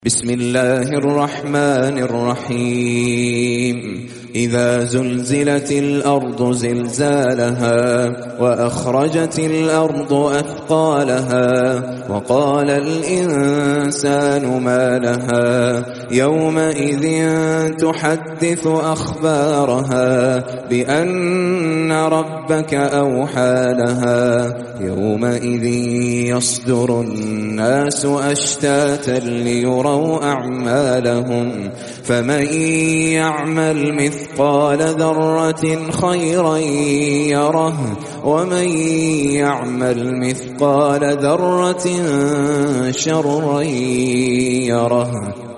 بسم الله الرحمن الرحيم إذا زلزلت الأرض زلزالها وأخرجت الأرض أثقالها وقال الإنسان ما لها يومئذ تحدث أخبارها بأن ربك أوحى لها يومئذ يصدر الناس أشتاتا ليروا أعمالهم فمن يعمل مثقال ذرة خيرا يره ومن يعمل مثقال ذرة شرا يره.